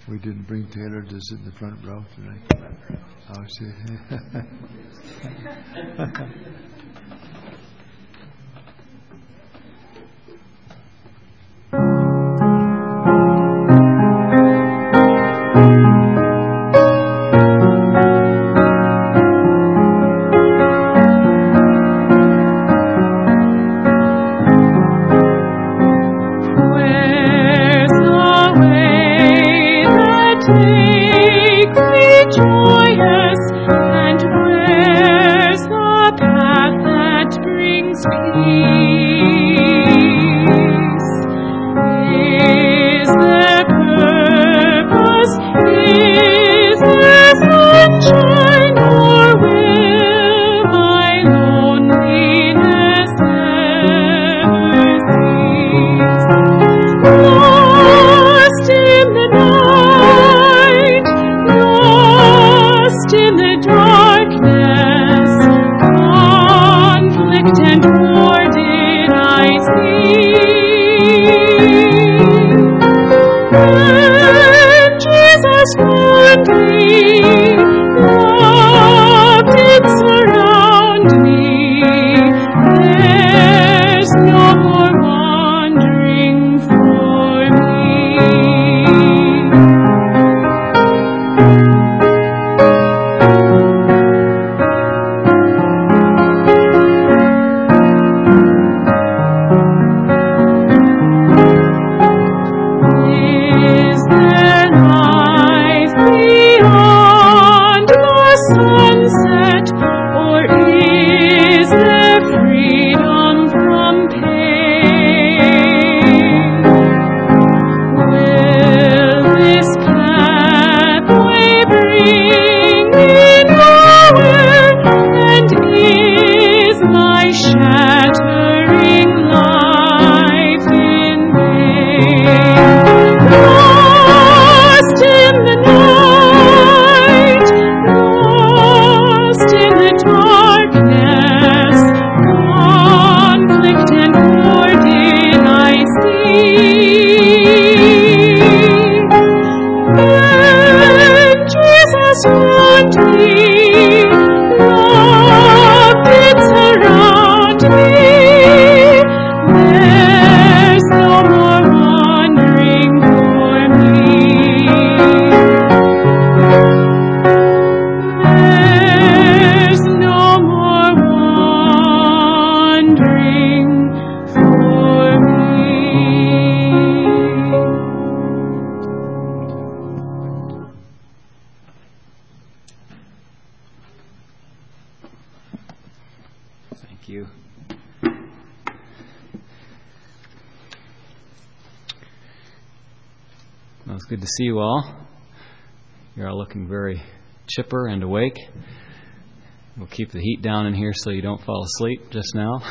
We didn't bring Taylor to sit in the front row tonight. Oh, see. Good to see you all. You're all looking very chipper and awake. We'll keep the heat down in here so you don't fall asleep just now.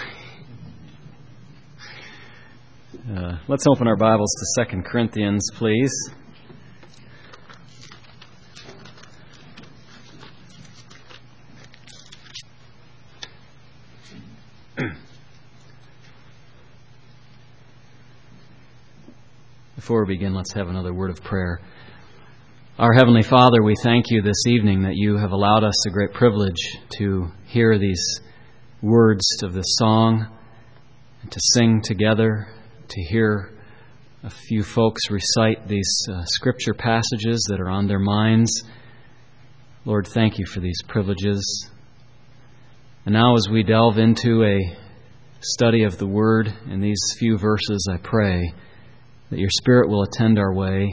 Let's open our Bibles to 2 Corinthians, please. Before we begin, let's have another word of prayer. Our Heavenly Father, we thank you this evening that you have allowed us the great privilege to hear these words of this song, and to sing together, to hear a few folks recite these scripture passages that are on their minds. Lord, thank you for these privileges. And now as we delve into a study of the Word in these few verses, I pray that your Spirit will attend our way,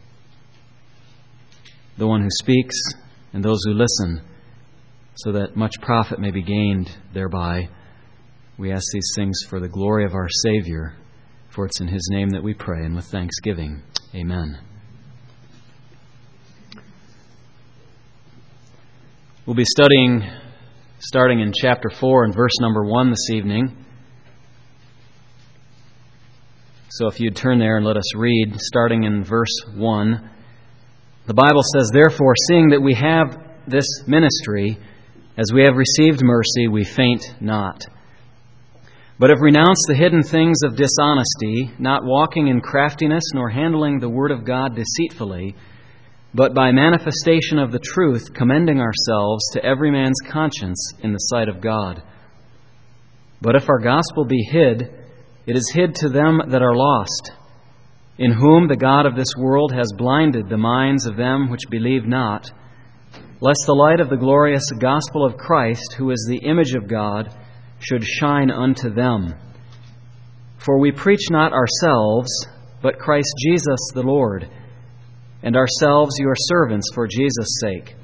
the one who speaks and those who listen, so that much profit may be gained thereby. We ask these things for the glory of our Savior, for it's in His name that we pray, and with thanksgiving. Amen. We'll be studying, starting in chapter 4 and verse number 1 this evening. So if you'd turn there and let us read, starting in verse 1. The Bible says, "Therefore, seeing that we have this ministry, as we have received mercy, we faint not. But have renounced the hidden things of dishonesty, not walking in craftiness, nor handling the word of God deceitfully, but by manifestation of the truth, commending ourselves to every man's conscience in the sight of God. But if our gospel be hid, it is hid to them that are lost, in whom the God of this world has blinded the minds of them which believe not, lest the light of the glorious gospel of Christ, who is the image of God, should shine unto them. For we preach not ourselves, but Christ Jesus the Lord, and ourselves your servants for Jesus' sake.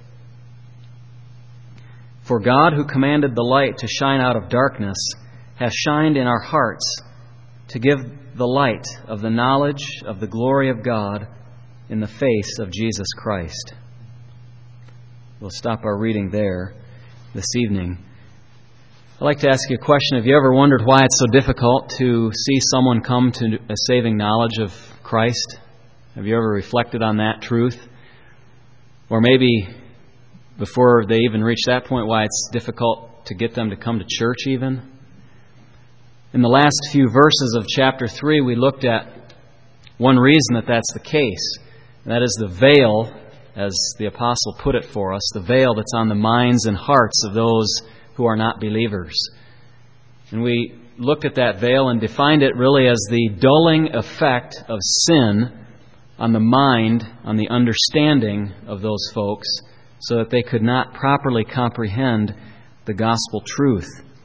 For God, who commanded the light to shine out of darkness, hath shined in our hearts to give the light of the knowledge of the glory of God in the face of Jesus Christ. We'll stop our reading there this evening. I'd like to ask you a question. Have you ever wondered why it's so difficult to see someone come to a saving knowledge of Christ? Have you ever reflected on that truth? Or maybe before they even reach that point, why it's difficult to get them to come to church even? In the last few verses of chapter 3, we looked at one reason that that's the case. And that is the veil, as the apostle put it for us, the veil that's on the minds and hearts of those who are not believers. And we looked at that veil and defined it really as the dulling effect of sin on the mind, on the understanding of those folks, so that they could not properly comprehend the gospel truth.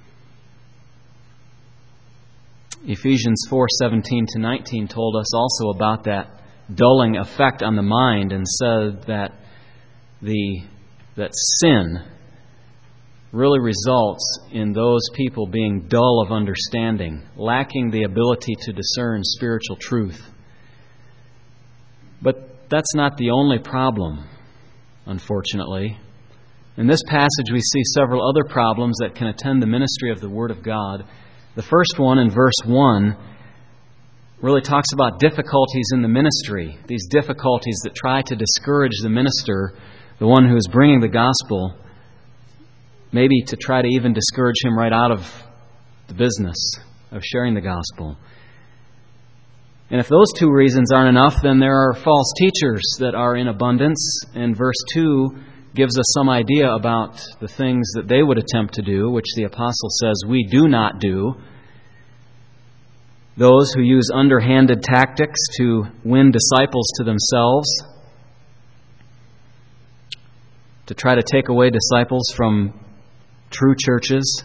Ephesians 4:17-19 told us also about that dulling effect on the mind, and said that sin really results in those people being dull of understanding, lacking the ability to discern spiritual truth. But that's not the only problem, unfortunately. In this passage, we see several other problems that can attend the ministry of the Word of God. The first one, in verse 1, really talks about difficulties in the ministry, these difficulties that try to discourage the minister, the one who is bringing the gospel, maybe to try to even discourage him right out of the business of sharing the gospel. And if those two reasons aren't enough, then there are false teachers that are in abundance. And verse 2 gives us some idea about the things that they would attempt to do, which the apostle says we do not do. Those who use underhanded tactics to win disciples to themselves, to try to take away disciples from true churches.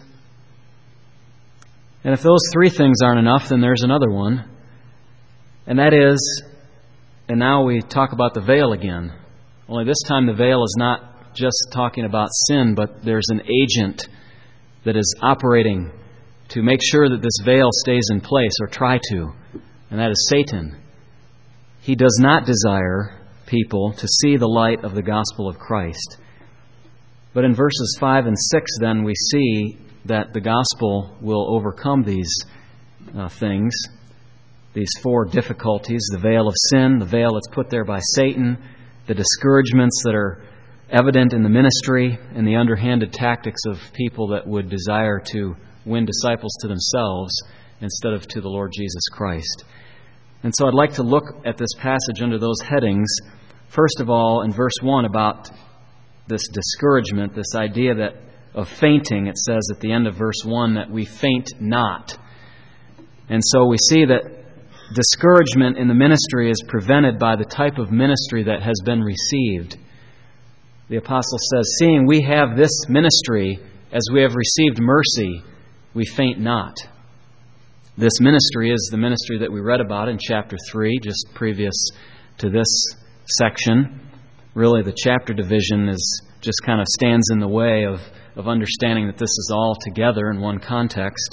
And if those three things aren't enough, then there's another one. And that is, and now we talk about the veil again. Only this time the veil is not just talking about sin, but there's an agent that is operating to make sure that this veil stays in place, or try to, and that is Satan. He does not desire people to see the light of the gospel of Christ. But in verses 5 and 6, then, we see that the gospel will overcome these things, these four difficulties: the veil of sin, the veil that's put there by Satan, the discouragements that are evident in the ministry, and the underhanded tactics of people that would desire to win disciples to themselves instead of to the Lord Jesus Christ. And so I'd like to look at this passage under those headings. First of all, in verse 1, about this discouragement, this idea that of fainting. It says at the end of verse 1 that we faint not. And so we see that discouragement in the ministry is prevented by the type of ministry that has been received. The apostle says, seeing we have this ministry, as we have received mercy, we faint not. This ministry is the ministry that we read about in chapter 3, just previous to this section. Really, the chapter division is just kind of stands in the way of understanding that this is all together in one context.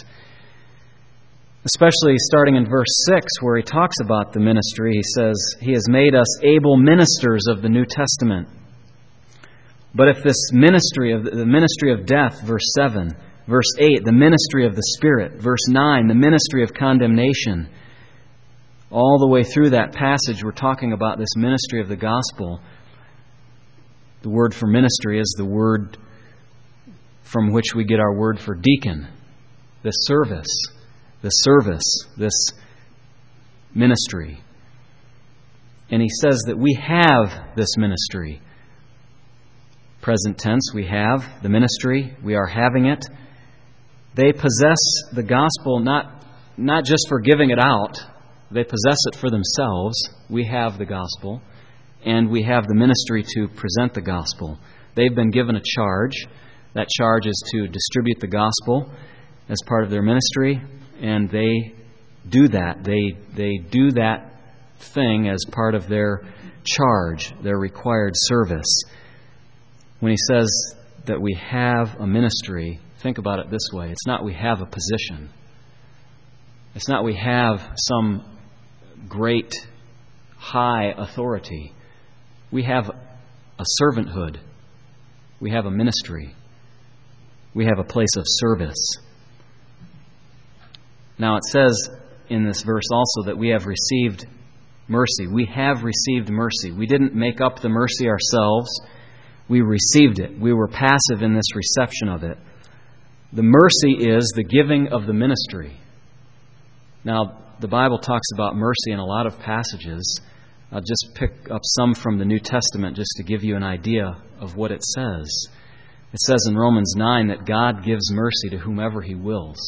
Especially starting in verse 6, where he talks about the ministry, he says, He has made us able ministers of the New Testament. But if this ministry of the ministry of death, verse 7, verse 8, the ministry of the Spirit, verse 9, the ministry of condemnation, all the way through that passage we're talking about this ministry of the gospel. The word for ministry is the word from which we get our word for deacon. This service, this ministry. And he says that we have this ministry. Present tense, we have the ministry. We are having it. They possess the gospel not just for giving it out. They possess it for themselves. We have the gospel. And we have the ministry to present the gospel. They've been given a charge. That charge is to distribute the gospel as part of their ministry. And they do that. They do that thing as part of their charge, their required service. When he says that we have a ministry, think about it this way. It's not we have a position. It's not we have some great, high authority. We have a servanthood. We have a ministry. We have a place of service. Now it says in this verse also that we have received mercy. We have received mercy. We didn't make up the mercy ourselves. We received it. We were passive in this reception of it. The mercy is the giving of the ministry. Now, the Bible talks about mercy in a lot of passages. I'll just pick up some from the New Testament just to give you an idea of what it says. It says in Romans 9 that God gives mercy to whomever He wills.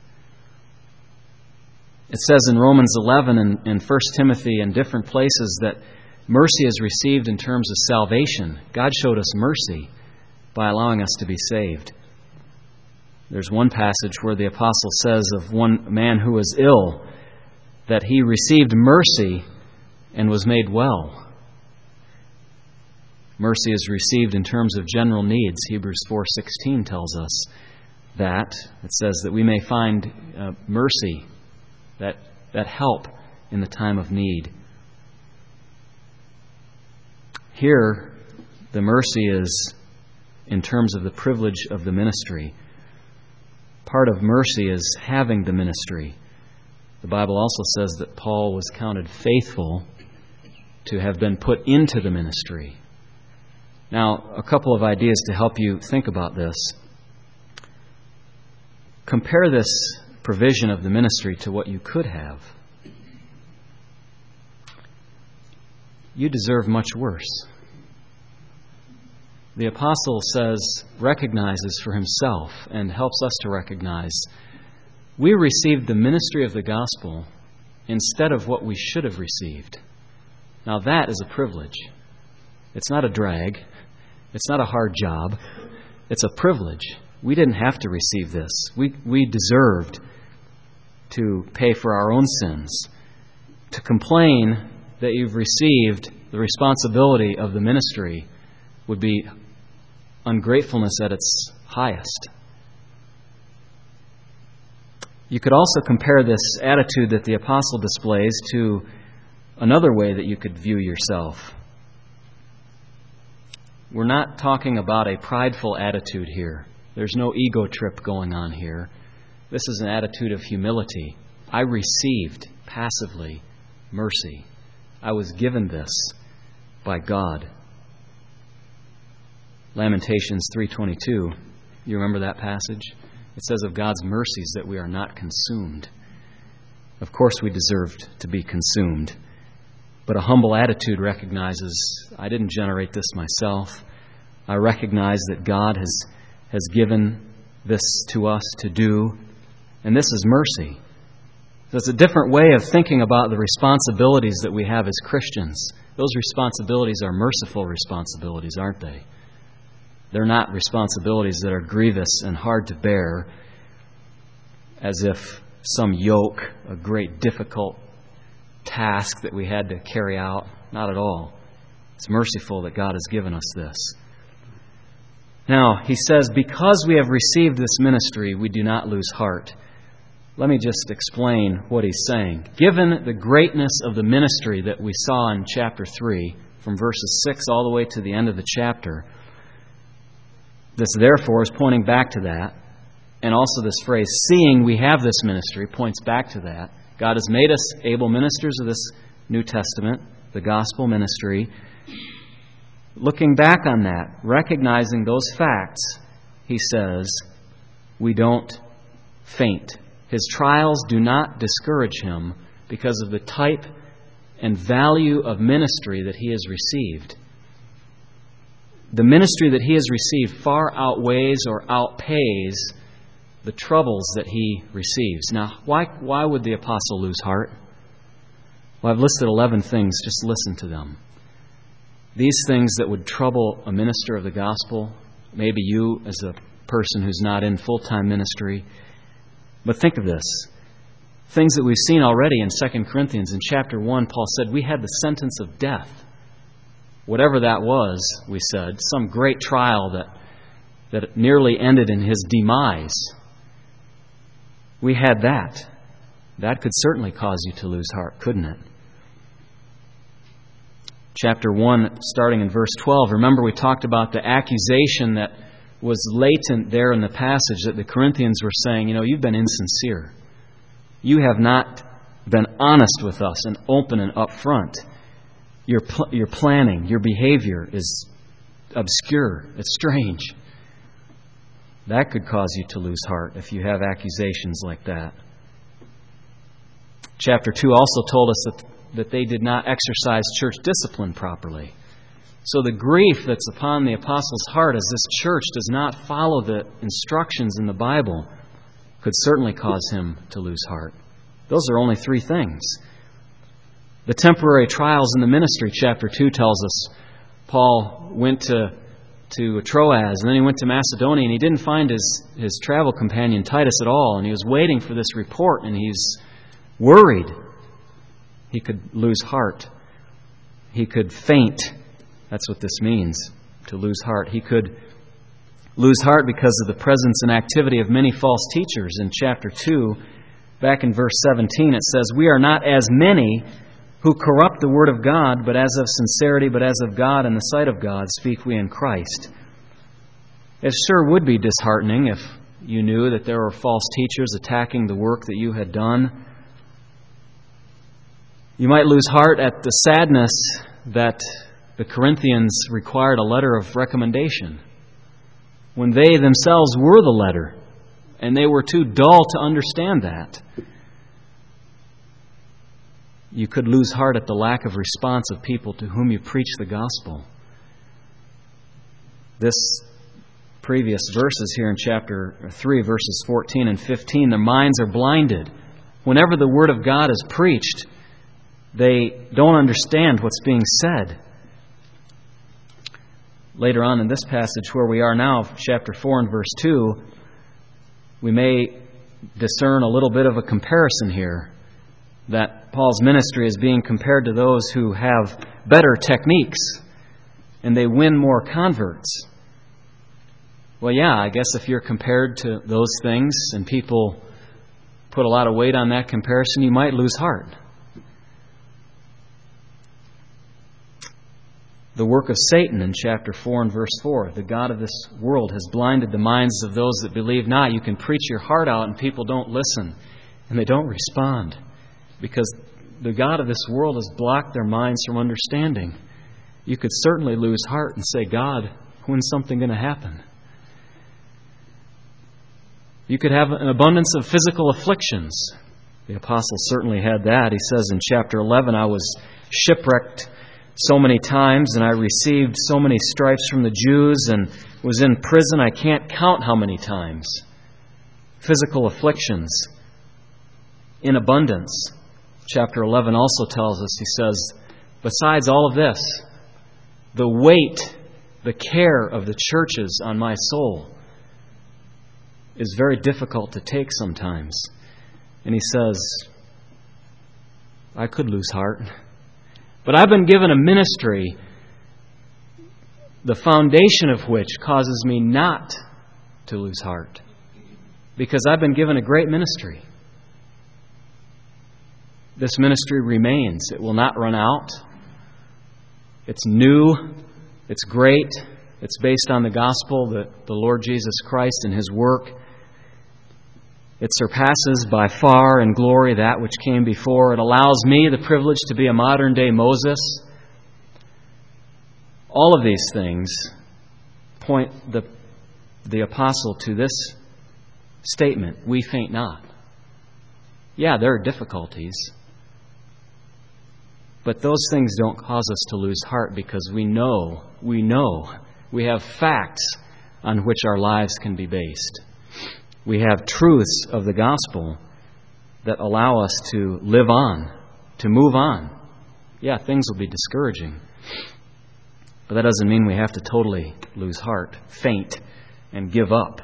It says in Romans 11 and in 1 Timothy and different places that mercy is received in terms of salvation. God showed us mercy by allowing us to be saved. There's one passage where the apostle says of one man who was ill that he received mercy and was made well. Mercy is received in terms of general needs. Hebrews 4:16 tells us that. It says that we may find mercy, that help in the time of need. Here, the mercy is in terms of the privilege of the ministry. Part of mercy is having the ministry. The Bible also says that Paul was counted faithful to have been put into the ministry. Now, a couple of ideas to help you think about this. Compare this provision of the ministry to what you could have. You deserve much worse. The apostle recognizes for himself and helps us to recognize we received the ministry of the gospel instead of what we should have received. Now that is a privilege. It's not a drag. It's not a hard job. It's a privilege. We didn't have to receive this. We deserved to pay for our own sins. To complain that you've received the responsibility of the ministry would be ungratefulness at its highest. You could also compare this attitude that the apostle displays to another way that you could view yourself. We're not talking about a prideful attitude here. There's no ego trip going on here. This is an attitude of humility. I received passively mercy. I was given this by God. Lamentations 3:22. You remember that passage? It says of God's mercies that we are not consumed. Of course we deserved to be consumed. But a humble attitude recognizes, I didn't generate this myself. I recognize that God has given this to us to do. And this is mercy. So it's a different way of thinking about the responsibilities that we have as Christians. Those responsibilities are merciful responsibilities, aren't they? They're not responsibilities that are grievous and hard to bear, as if some yoke, a great difficult task that we had to carry out. Not at all. It's merciful that God has given us this. Now, he says, because we have received this ministry, we do not lose heart. Let me just explain what he's saying. Given the greatness of the ministry that we saw in chapter 3, from verses 6 all the way to the end of the chapter, this therefore is pointing back to that. And also this phrase, seeing we have this ministry, points back to that. God has made us able ministers of this New Testament, the gospel ministry. Looking back on that, recognizing those facts, he says, we don't faint. His trials do not discourage him because of the type and value of ministry that he has received. The ministry that he has received far outweighs or outpays the troubles that he receives. Now, why would the apostle lose heart? Well, I've listed 11 things. Just listen to them. These things that would trouble a minister of the gospel, maybe you as a person who's not in full-time ministry. But think of this. Things that we've seen already in 2 Corinthians. In chapter 1, Paul said, we had the sentence of death. Whatever that was, we said, some great trial that nearly ended in his demise. We had that. That could certainly cause you to lose heart, couldn't it? Chapter 1, starting in verse 12, remember we talked about the accusation that was latent there in the passage that the Corinthians were saying, you've been insincere. You have not been honest with us and open and upfront. Your planning, your behavior is obscure. It's strange. That could cause you to lose heart if you have accusations like that. Chapter 2 also told us that they did not exercise church discipline properly. So the grief that's upon the apostle's heart as this church does not follow the instructions in the Bible could certainly cause him to lose heart. Those are only 3 things. The temporary trials in the ministry, chapter 2 tells us, Paul went to Troas, and then he went to Macedonia, and he didn't find his travel companion Titus at all, and he was waiting for this report, and he's worried. He could lose heart. He could faint. That's what this means, to lose heart. He could lose heart because of the presence and activity of many false teachers. In chapter 2, back in verse 17, it says, we are not as many who corrupt the word of God, but as of sincerity, but as of God, in the sight of God, speak we in Christ. It sure would be disheartening if you knew that there were false teachers attacking the work that you had done. You might lose heart at the sadness that the Corinthians required a letter of recommendation when they themselves were the letter, and they were too dull to understand that. You could lose heart at the lack of response of people to whom you preach the gospel. This previous verses here in chapter 3, verses 14 and 15, their minds are blinded. Whenever the Word of God is preached, they don't understand what's being said. Later on in this passage where we are now, chapter 4 and verse 2, we may discern a little bit of a comparison here, that Paul's ministry is being compared to those who have better techniques and they win more converts. Well, yeah, I guess if you're compared to those things and people put a lot of weight on that comparison, you might lose heart. The work of Satan in chapter 4 and verse 4. The God of this world has blinded the minds of those that believe not. You can preach your heart out and people don't listen and they don't respond because the God of this world has blocked their minds from understanding. You could certainly lose heart and say, God, when's something going to happen? You could have an abundance of physical afflictions. The apostle certainly had that. He says in chapter 11, I was shipwrecked so many times, and I received so many stripes from the Jews, and was in prison I can't count how many times. Physical afflictions in abundance. Chapter 11 also tells us, he says, besides all of this, the weight, the care of the churches on my soul is very difficult to take sometimes. And he says, I could lose heart. But I've been given a ministry, the foundation of which causes me not to lose heart. Because I've been given a great ministry. This ministry remains. It will not run out. It's new. It's great. It's based on the gospel, the Lord Jesus Christ and His work. It surpasses by far in glory that which came before. It allows me the privilege to be a modern-day Moses. All of these things point the apostle to this statement, we faint not. Yeah, there are difficulties. But those things don't cause us to lose heart because we have facts on which our lives can be based. We have truths of the gospel that allow us to live on, to move on. Yeah, things will be discouraging. But that doesn't mean we have to totally lose heart, faint, and give up.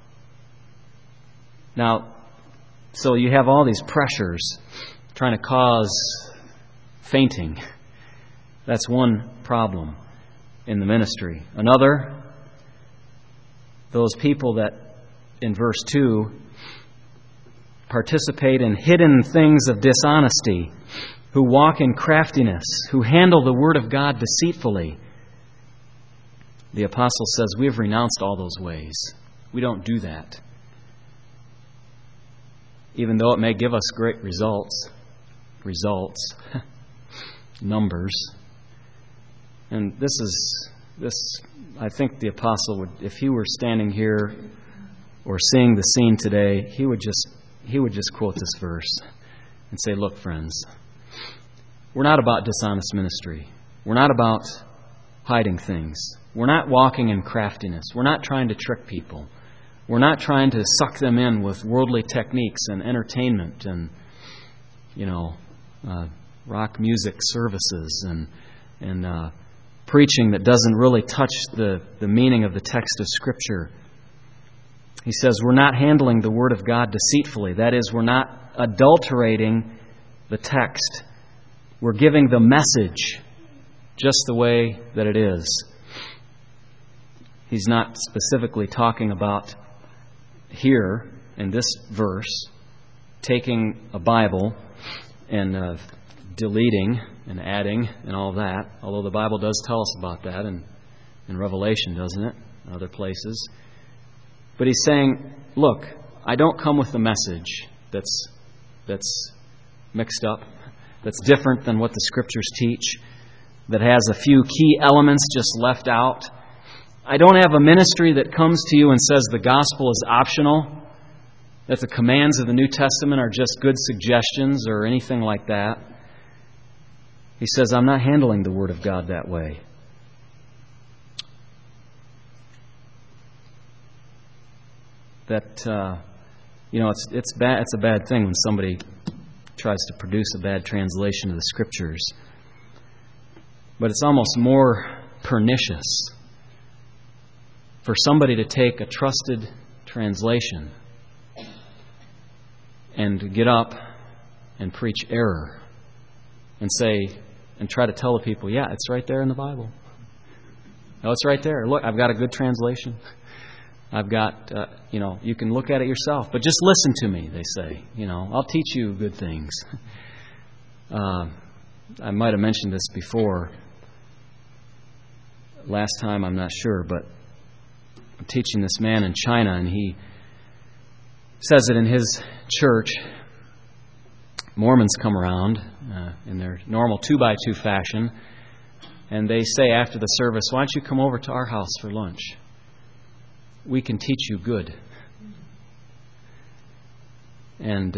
Now, so you have all these pressures trying to cause fainting. That's one problem in the ministry. Another, those people that, in verse 2, participate in hidden things of dishonesty, who walk in craftiness, who handle the Word of God deceitfully. The apostle says we have renounced all those ways. We don't do that. Even though it may give us great results, numbers. And I think the apostle would, if he were standing here or seeing the scene today, he would just quote this verse and say, look, friends, we're not about dishonest ministry. We're not about hiding things. We're not walking in craftiness. We're not trying to trick people. We're not trying to suck them in with worldly techniques and entertainment and, rock music services and preaching that doesn't really touch the meaning of the text of Scripture. He says we're not handling the Word of God deceitfully. That is, we're not adulterating the text. We're giving the message just the way that it is. He's not specifically talking about here in this verse taking a Bible and deleting and adding and all that, although the Bible does tell us about that in Revelation, doesn't it? Other places. But he's saying, look, I don't come with a message that's mixed up, that's different than what the Scriptures teach, that has a few key elements just left out. I don't have a ministry that comes to you and says the gospel is optional, that the commands of the New Testament are just good suggestions or anything like that. He says, I'm not handling the Word of God that way. That, it's bad. It's a bad thing when somebody tries to produce a bad translation of the Scriptures. But it's almost more pernicious for somebody to take a trusted translation and to get up and preach error and say, and try to tell the people, yeah, it's right there in the Bible. No, it's right there. Look, I've got a good translation. I've got, you can look at it yourself. But just listen to me, they say. I'll teach you good things. I might have mentioned this before. Last time, I'm not sure, but I'm teaching this man in China, and he says it in his church. Mormons come around in their normal 2x2 fashion, and they say after the service, why don't you come over to our house for lunch? We can teach you good. And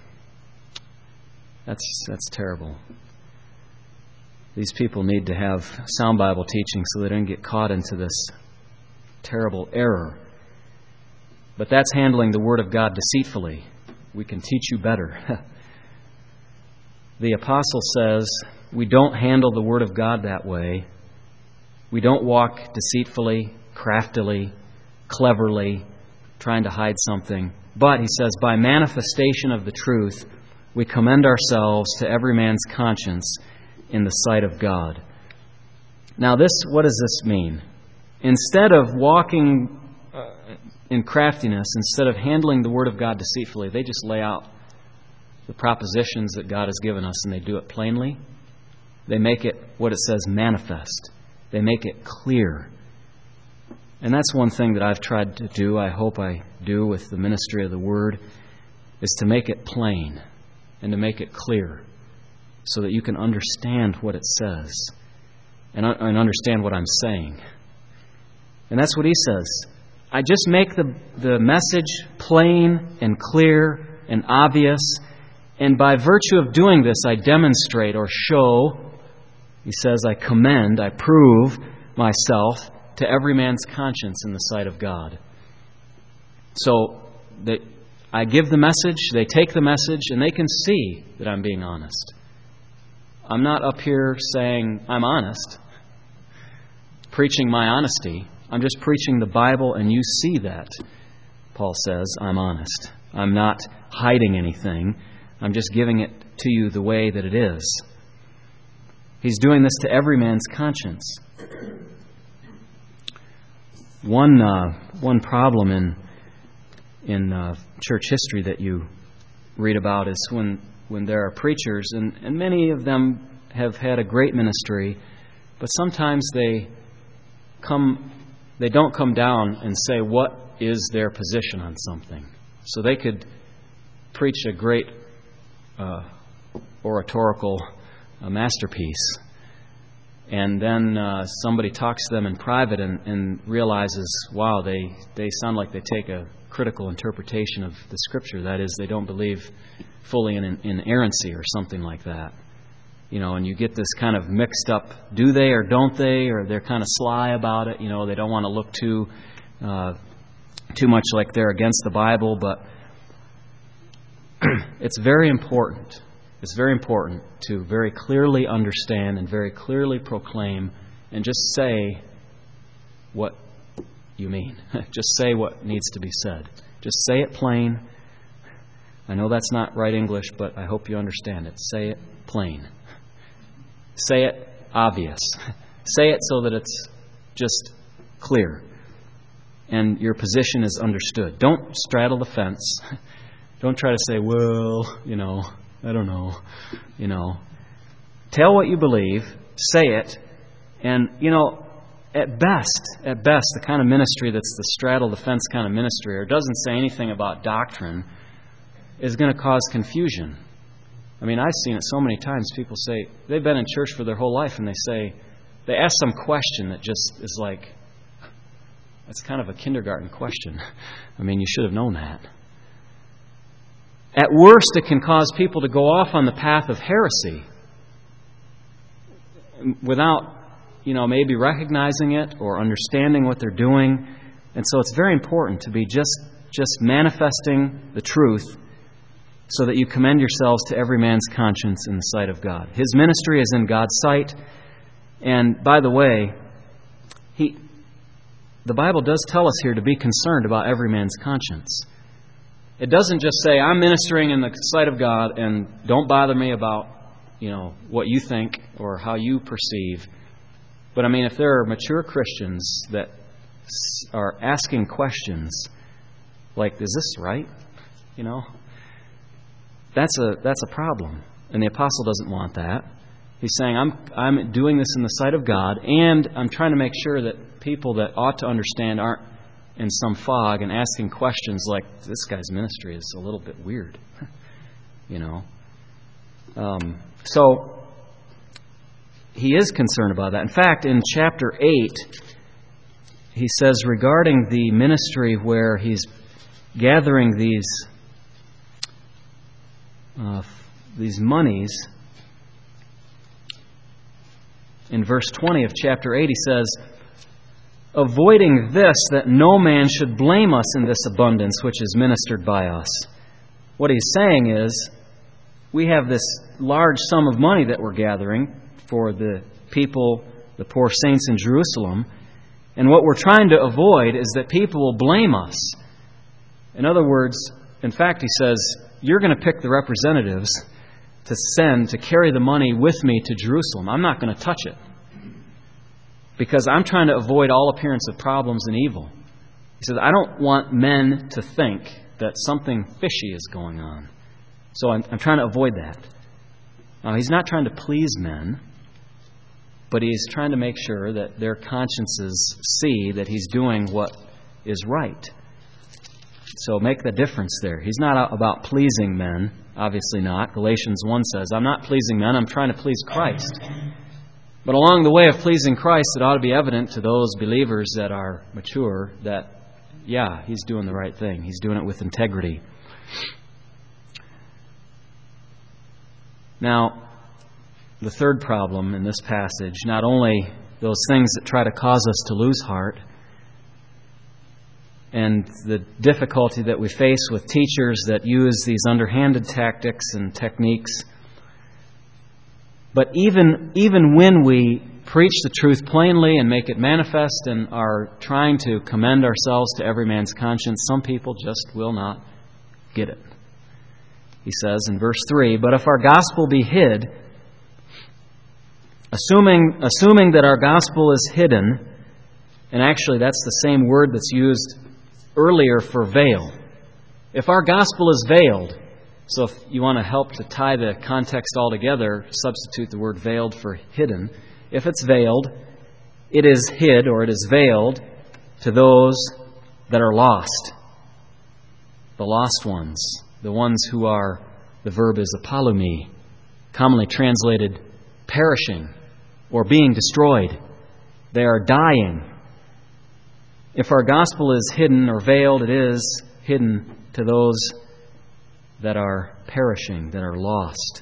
that's terrible. These people need to have sound Bible teaching so they don't get caught into this terrible error. But that's handling the Word of God deceitfully. We can teach you better. The apostle says we don't handle the Word of God that way. We don't walk deceitfully, craftily, cleverly, trying to hide something. But, he says, by manifestation of the truth, we commend ourselves to every man's conscience in the sight of God. Now, what does this mean? Instead of walking in craftiness, instead of handling the Word of God deceitfully, they just lay out the propositions that God has given us and they do it plainly. They make it, what it says, manifest. They make it clear. And that's one thing that I've tried to do, I hope I do with the ministry of the Word, is to make it plain and to make it clear so that you can understand what it says and understand what I'm saying. And that's what he says. I just make the message plain and clear and obvious, And by virtue of doing this, I demonstrate or show, he says, I commend, I prove myself to every man's conscience in the sight of God. So I give the message, they take the message, and they can see that I'm being honest. I'm not up here saying I'm honest, preaching my honesty. I'm just preaching the Bible, and you see that. Paul says, I'm honest. I'm not hiding anything. I'm just giving it to you the way that it is. He's doing this to every man's conscience. One problem in church history that you read about is when there are preachers, and many of them have had a great ministry, but sometimes they don't come down and say what is their position on something. So they could preach a great oratorical masterpiece, and then somebody talks to them in private and realizes, wow, they sound like they take a critical interpretation of the Scripture. That is, they don't believe fully in inerrancy or something like that. And you get this kind of mixed up, do they or don't they, or they're kind of sly about it. They don't want to look too much like they're against the Bible, but it's very important. It's very important to very clearly understand and very clearly proclaim and just say what you mean. Just say what needs to be said. Just say it plain. I know that's not right English, but I hope you understand it. Say it plain. Say it obvious. Say it so that it's just clear and your position is understood. Don't straddle the fence. Don't try to say, well, I don't know. Tell what you believe. Say it. And, at best, the kind of ministry that's the straddle the fence kind of ministry, or doesn't say anything about doctrine, is going to cause confusion. I mean, I've seen it so many times. People say, they've been in church for their whole life, and they ask some question that just is like, it's kind of a kindergarten question. I mean, you should have known that. At worst, it can cause people to go off on the path of heresy without, maybe recognizing it or understanding what they're doing. And so it's very important to be just manifesting the truth so that you commend yourselves to every man's conscience in the sight of God. His ministry is in God's sight. And by the way, the Bible does tell us here to be concerned about every man's conscience. It doesn't just say, I'm ministering in the sight of God and don't bother me about, what you think or how you perceive. But I mean, if there are mature Christians that are asking questions like, is this right? That's a problem. And the apostle doesn't want that. He's saying, I'm doing this in the sight of God, and I'm trying to make sure that people that ought to understand aren't in some fog and asking questions like, this guy's ministry is a little bit weird. So he is concerned about that. In fact, in chapter 8, he says regarding the ministry where he's gathering these monies, in verse 20 of chapter 8, he says, avoiding this, that no man should blame us in this abundance which is ministered by us. What he's saying is, we have this large sum of money that we're gathering for the people, the poor saints in Jerusalem, and what we're trying to avoid is that people will blame us. In other words, in fact, he says, you're going to pick the representatives to send to carry the money with me to Jerusalem. I'm not going to touch it because I'm trying to avoid all appearance of problems and evil. He says, I don't want men to think that something fishy is going on. So I'm trying to avoid that. Now, he's not trying to please men, but he's trying to make sure that their consciences see that he's doing what is right. So make the difference there. He's not about pleasing men. Obviously not. Galatians 1 says, I'm not pleasing men, I'm trying to please Christ. But along the way of pleasing Christ, it ought to be evident to those believers that are mature that, he's doing the right thing. He's doing it with integrity. Now, the third problem in this passage, not only those things that try to cause us to lose heart, and the difficulty that we face with teachers that use these underhanded tactics and techniques, but even when we preach the truth plainly and make it manifest and are trying to commend ourselves to every man's conscience, some people just will not get it. He says in verse 3, "But if our gospel be hid," assuming that our gospel is hidden, and actually that's the same word that's used earlier for veil. If our gospel is veiled, so if you want to help to tie the context all together, substitute the word veiled for hidden. If it's veiled, it is hid or it is veiled to those that are lost. The lost ones. The ones who are, the verb is apolumi, commonly translated perishing or being destroyed. They are dying. If our gospel is hidden or veiled, it is hidden to those that are perishing, that are lost.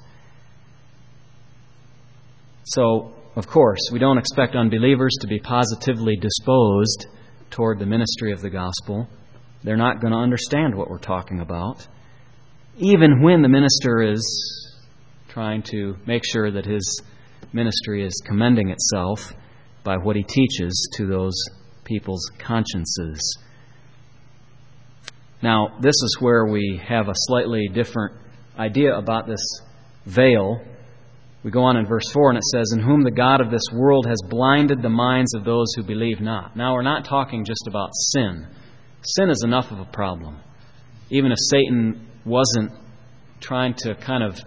So, of course, we don't expect unbelievers to be positively disposed toward the ministry of the gospel. They're not going to understand what we're talking about, even when the minister is trying to make sure that his ministry is commending itself by what he teaches to those people's consciences. Now, this is where we have a slightly different idea about this veil. We go on in verse 4 and it says, "In whom the God of this world has blinded the minds of those who believe not." Now, we're not talking just about sin. Sin is enough of a problem. Even if Satan wasn't trying to kind of,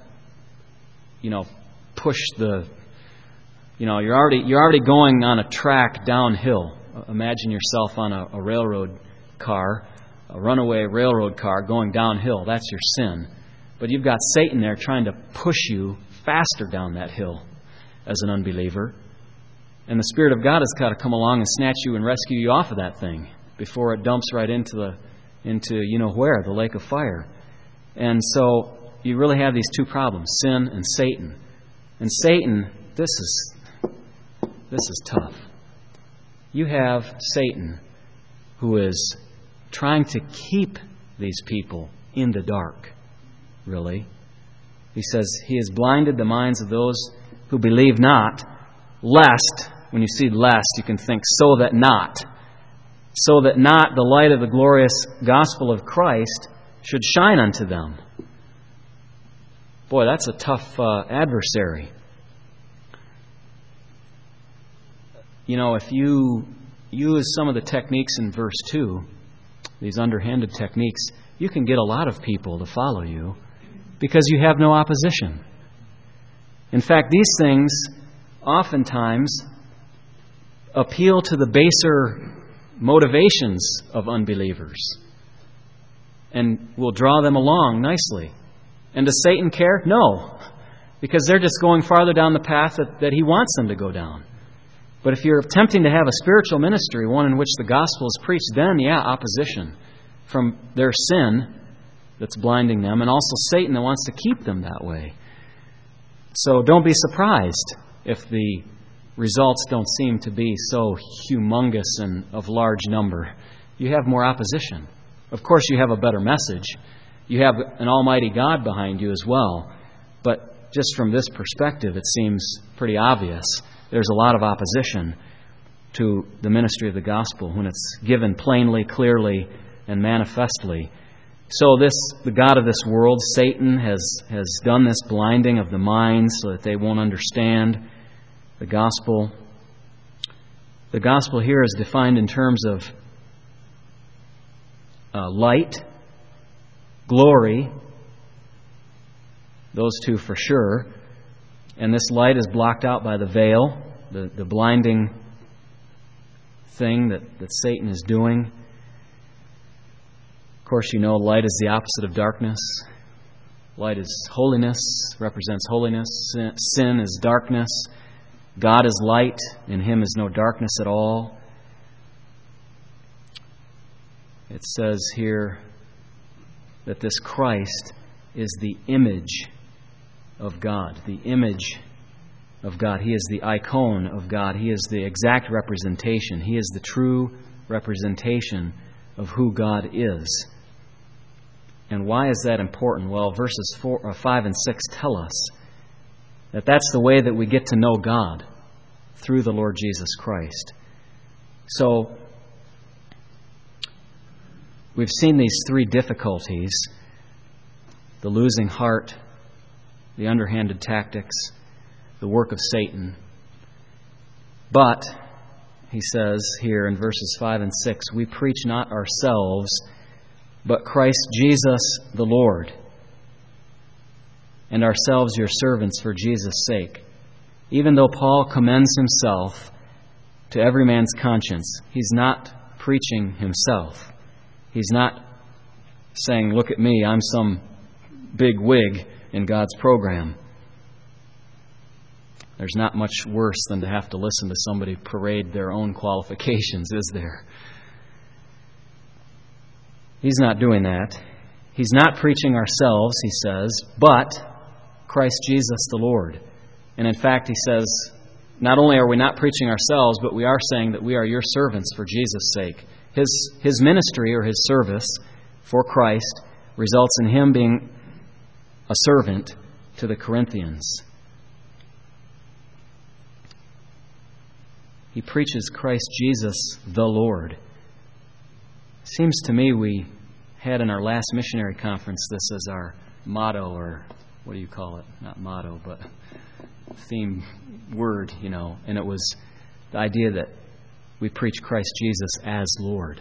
push the, you're already going on a track downhill. Imagine yourself on a railroad car, a runaway railroad car going downhill. That's your sin. But you've got Satan there trying to push you faster down that hill as an unbeliever. And the Spirit of God has got to come along and snatch you and rescue you off of that thing before it dumps right into the lake of fire. And so you really have these two problems, sin and Satan. And Satan, this is tough. You have Satan who is trying to keep these people in the dark, really. He says he has blinded the minds of those who believe not, lest, when you see lest, you can think so that not the light of the glorious gospel of Christ should shine unto them. Boy, that's a tough adversary. If you use some of the techniques in verse 2, these underhanded techniques, you can get a lot of people to follow you because you have no opposition. In fact, these things oftentimes appeal to the baser motivations of unbelievers and will draw them along nicely. And does Satan care? No, because they're just going farther down the path that he wants them to go down. But if you're attempting to have a spiritual ministry, one in which the gospel is preached, then, opposition from their sin that's blinding them, and also Satan that wants to keep them that way. So don't be surprised if the results don't seem to be so humongous and of large number. You have more opposition. Of course, you have a better message. You have an almighty God behind you as well. But just from this perspective, it seems pretty obvious. There's a lot of opposition to the ministry of the gospel when it's given plainly, clearly, and manifestly. So the God of this world, Satan, has done this blinding of the minds so that they won't understand the gospel. The gospel here is defined in terms of light, glory, those two for sure. And this light is blocked out by the veil, the blinding thing that Satan is doing. Of course, light is the opposite of darkness. Light is holiness, represents holiness. Sin is darkness. God is light. In Him is no darkness at all. It says here that this Christ is the image of God, the image of God. He is the icon of God. He is the exact representation. He is the true representation of who God is. And why is that important? Well, verses 5 and 6 tell us that that's the way that we get to know God, through the Lord Jesus Christ. So, we've seen these three difficulties: the losing heart, the underhanded tactics, the work of Satan. But, he says here in verses 5 and 6, we preach not ourselves, but Christ Jesus the Lord, and ourselves your servants for Jesus' sake. Even though Paul commends himself to every man's conscience, he's not preaching himself. He's not saying, look at me, I'm some big wig in God's program. There's not much worse than to have to listen to somebody parade their own qualifications, is there? He's not doing that. He's not preaching ourselves, he says, but Christ Jesus the Lord. And in fact, he says, not only are we not preaching ourselves, but we are saying that we are your servants for Jesus' sake. His ministry, or his service for Christ, results in him being a servant to the Corinthians. He preaches Christ Jesus the Lord. Seems to me we had in our last missionary conference this as our motto, or what do you call it? Not motto, but theme word, and it was the idea that we preach Christ Jesus as Lord.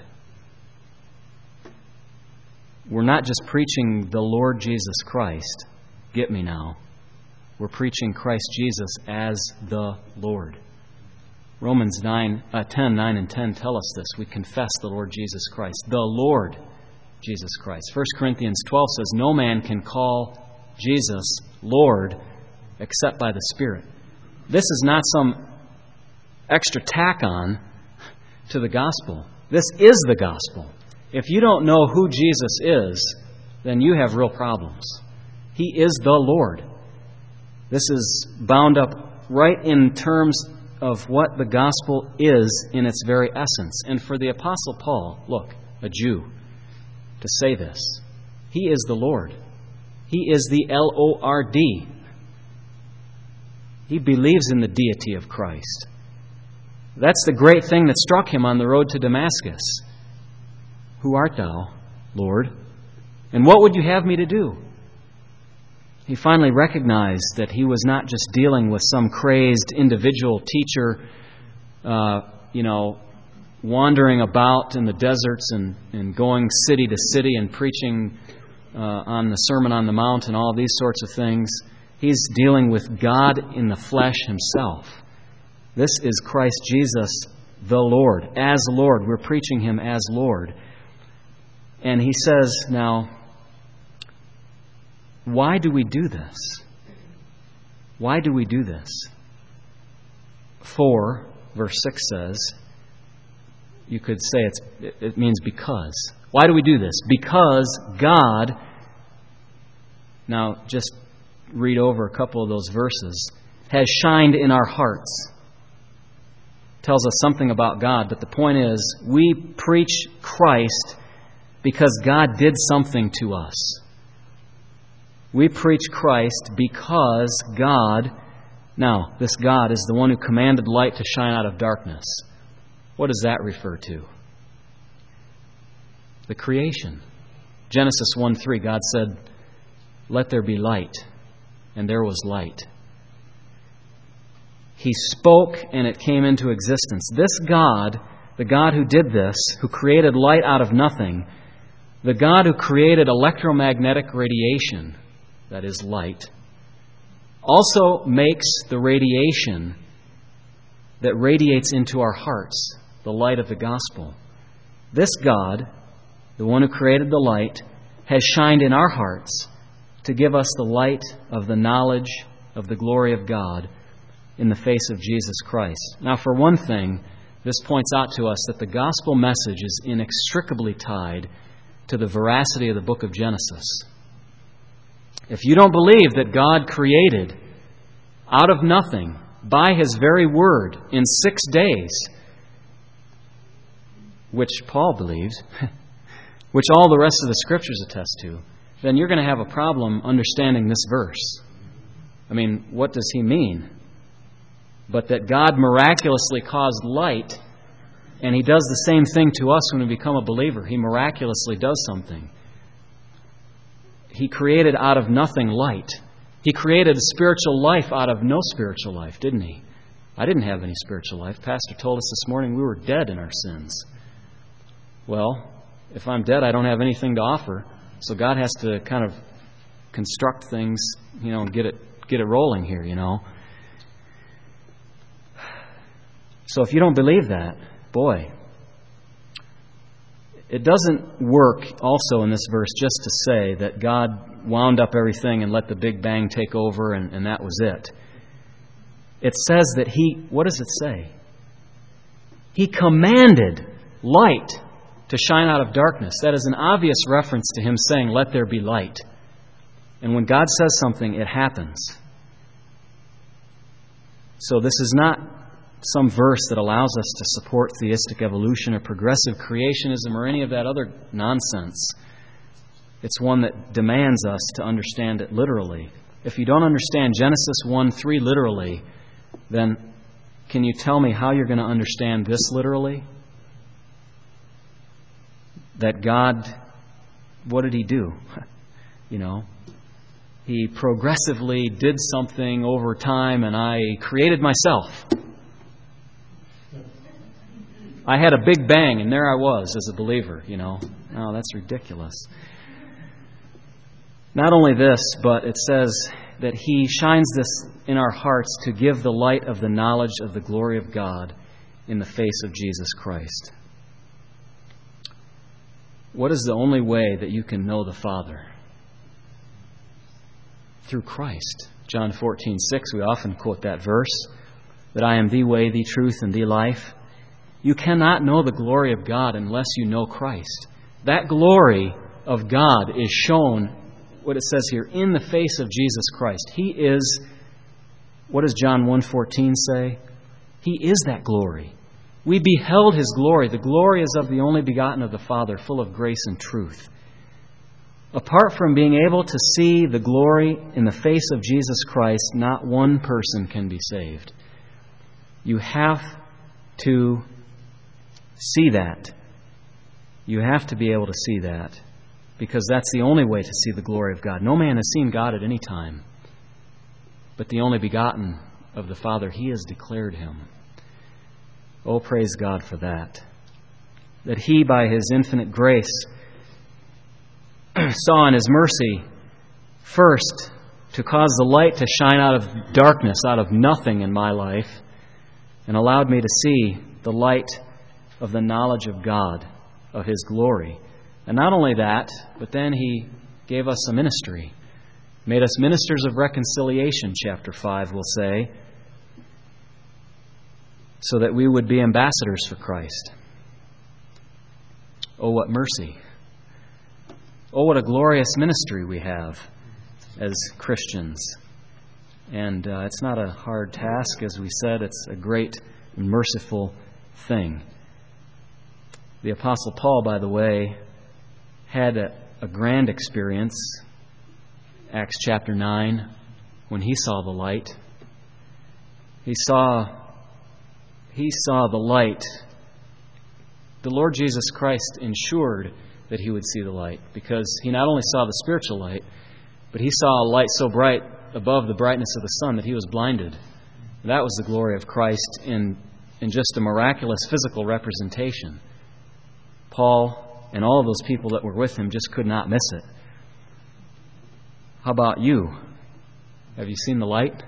We're not just preaching the Lord Jesus Christ. Get me now. We're preaching Christ Jesus as the Lord. Romans 10, 9 and 10 tell us this. We confess the Lord Jesus Christ, the Lord Jesus Christ. 1 Corinthians 12 says, no man can call Jesus Lord except by the Spirit. This is not some extra tack on to the gospel. This is the gospel. If you don't know who Jesus is, then you have real problems. He is the Lord. This is bound up right in terms of what the gospel is in its very essence. And for the Apostle Paul, look, a Jew, to say this, he is the Lord. He is the Lord. He believes in the deity of Christ. That's the great thing that struck him on the road to Damascus. Who art thou, Lord? And what would you have me to do? He finally recognized that he was not just dealing with some crazed individual teacher, wandering about in the deserts and going city to city and preaching on the Sermon on the Mount and all these sorts of things. He's dealing with God in the flesh himself. This is Christ Jesus the Lord. As Lord. We're preaching him as Lord. And he says, now, why do we do this? Why do we do this? For, verse 6 says, you could say it means because. Why do we do this? Because God, now just read over a couple of those verses, has shined in our hearts. Tells us something about God, but the point is, we preach Christ because God did something to us. We preach Christ because God, now, this God is the one who commanded light to shine out of darkness. What does that refer to? The creation. Genesis 1:3, God said, let there be light, and there was light. He spoke and it came into existence. This God, the God who did this, who created light out of nothing, the God who created electromagnetic radiation, that is light, also makes the radiation that radiates into our hearts, the light of the gospel. This God, the one who created the light, has shined in our hearts to give us the light of the knowledge of the glory of God in the face of Jesus Christ. Now, for one thing, this points out to us that the gospel message is inextricably tied to the veracity of the book of Genesis. If you don't believe that God created out of nothing by His very word in 6 days, which Paul believes, which all the rest of the Scriptures attest to, then you're going to have a problem understanding this verse. I mean, what does he mean? But that God miraculously caused light, and He does the same thing to us when we become a believer. He miraculously does something. He created out of nothing light. He created a spiritual life out of no spiritual life, didn't He? I didn't have any spiritual life. Pastor told us this morning we were dead in our sins. Well, if I'm dead, I don't have anything to offer. So God has to kind of construct things, and get it rolling here, So if you don't believe that, boy, it doesn't work also in this verse just to say that God wound up everything and let the Big Bang take over and that was it. It says that what does it say? He commanded light to shine out of darkness. That is an obvious reference to Him saying, "Let there be light." And when God says something, it happens. So this is not some verse that allows us to support theistic evolution or progressive creationism or any of that other nonsense. It's one that demands us to understand it literally. If you don't understand Genesis 1:3 literally, then can you tell me how you're going to understand this literally? That God, what did He do? He progressively did something over time, and I created myself. I had a big bang, and there I was as a believer, No, that's ridiculous. Not only this, but it says that He shines this in our hearts to give the light of the knowledge of the glory of God in the face of Jesus Christ. What is the only way that you can know the Father? Through Christ. John 14:6, we often quote that verse, that I am the way, the truth, and the life. You cannot know the glory of God unless you know Christ. That glory of God is shown, what it says here, in the face of Jesus Christ. He is, what does John 1:14 say? He is that glory. We beheld His glory. The glory is of the only begotten of the Father, full of grace and truth. Apart from being able to see the glory in the face of Jesus Christ, not one person can be saved. You have to see that. You have to be able to see that, because that's the only way to see the glory of God. No man has seen God at any time, but the only begotten of the Father, He has declared Him. Oh, praise God for that. That He, by His infinite grace, saw in His mercy, first, to cause the light to shine out of darkness, out of nothing in my life, and allowed me to see the light of the knowledge of God, of His glory. And not only that, but then He gave us a ministry. Made us ministers of reconciliation, chapter 5 will say, so that we would be ambassadors for Christ. Oh, what mercy. Oh, what a glorious ministry we have as Christians. And it's not a hard task. As we said, it's a great and merciful thing. The Apostle Paul, by the way, had a grand experience, Acts chapter 9, when he saw the light. He saw the light. The Lord Jesus Christ ensured that he would see the light, because he not only saw the spiritual light, but he saw a light so bright above the brightness of the sun that he was blinded. That was the glory of Christ in just a miraculous physical representation. Paul and all of those people that were with him just could not miss it. How about you? Have you seen the light?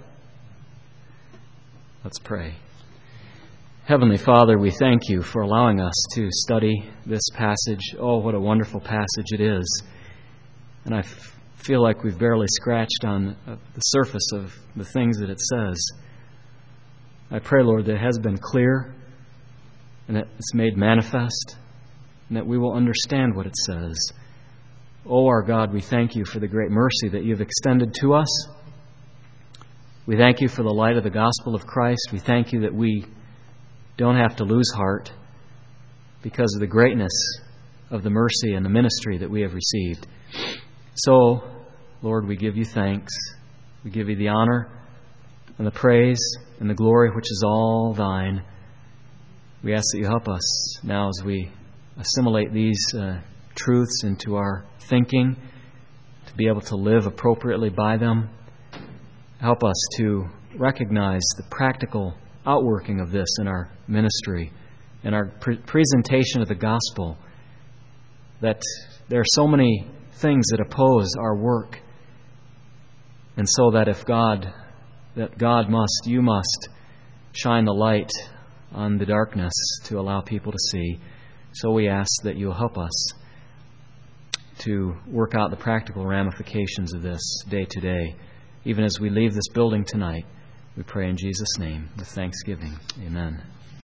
Let's pray. Heavenly Father, we thank You for allowing us to study this passage. Oh, what a wonderful passage it is. And I feel like we've barely scratched on the surface of the things that it says. I pray, Lord, that it has been clear and that it's made manifest, and that we will understand what it says. Oh, our God, we thank you for the great mercy that you've extended to us. We thank you for the light of the gospel of Christ. We thank you that we don't have to lose heart because of the greatness of the mercy and the ministry that we have received. So, Lord, we give you thanks. We give you the honor and the praise and the glory which is all thine. We ask that you help us now as we assimilate these truths into our thinking, to be able to live appropriately by them. Help us to recognize the practical outworking of this in our ministry and our presentation of the gospel, that there are so many things that oppose our work, and so that you must shine the light on the darkness to allow people to see. So we ask that you'll help us to work out the practical ramifications of this day to day. Even as we leave this building tonight, we pray in Jesus' name with thanksgiving. Amen.